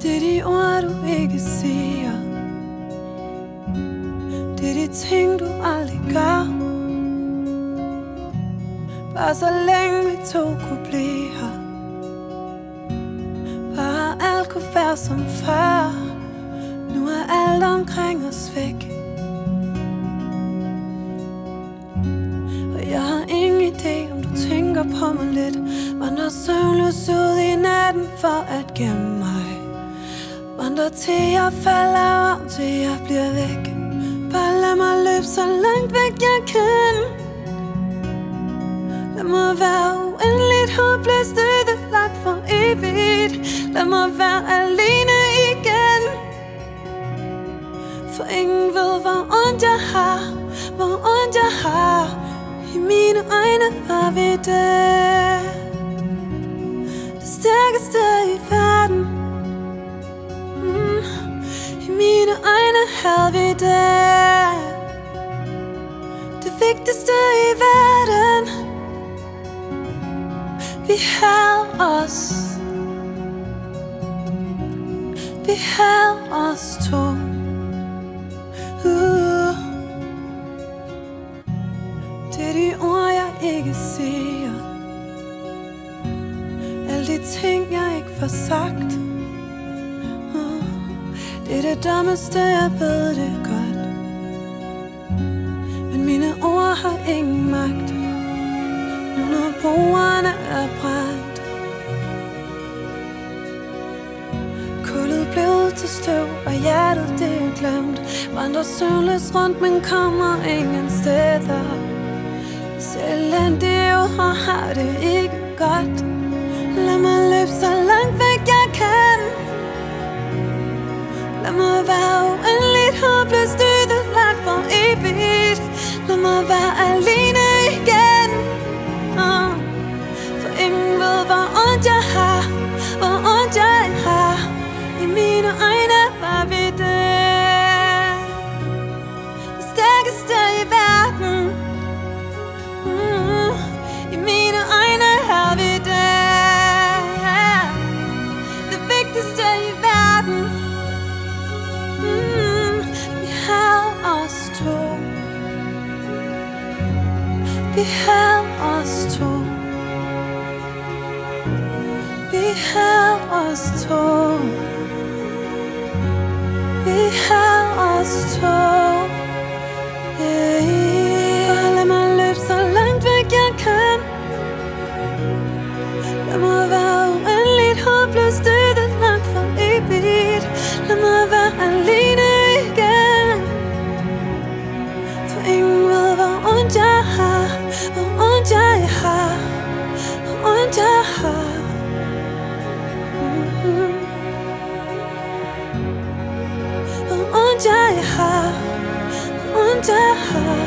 Det er de ord, du ikke siger. Det er de ting, du aldrig gør. Bare så længe vi to kunne blive her. Bare alt kunne være som før. Nu er alt omkring os væk. Og jeg har ingen idé, om du tænker på mig lidt. Vandrer søvnløs ud i natten for at gemme mig. Vandrer til jeg falder om, til jeg bliver væk. Bare lad mig løbe så langt væk jeg kan. Lad mig være uendeligt håbløst ødelagt for evigt. Lad mig være alene igen. For ingen ved, hvor ondt jeg har. Hvor ondt jeg har. I mine øjne var vi det. Det stærkeste i verden. I mine øjne havde vi det. Det vigtigste i verden. Vi havde os. Vi havde os to. Det er de ord, jeg ikke siger. Alle de ting, jeg ikke får sagt. Det er det dummeste, jeg ved det godt. Men mine ord har ingen magt. Nu når bordene er brændt. Kullet blev til støv, og hjertet det er glemt. Vandrer søvnløs rundt, men kommer ingen steder. Elendig og har det ikke godt. Lad mig løbe så langt væk jeg kan. Lad mig være uendeligt håbløst ødelagt for evigt. Lad mig være alene igen. For ingen ved, hvor ondt jeg har. Hvor ondt jeg har. I mine øjne var vi det. Det stærkeste i verden. I mine øjne havde vi det. Det vigtigste i verden. Vi havde os to. Vi havde os to. Vi havde os to. Vi havde os to. Lad mig løbe så langt væk jeg kan. Lad mig være uendeligt håbløst ødelagt for evigt. Lad mig være alene igen. For ingen ved, hvor ondt jeg har. Hvor ondt jeg har. Hvor ondt jeg har. Hvor ondt jeg har. Hvor ondt jeg har.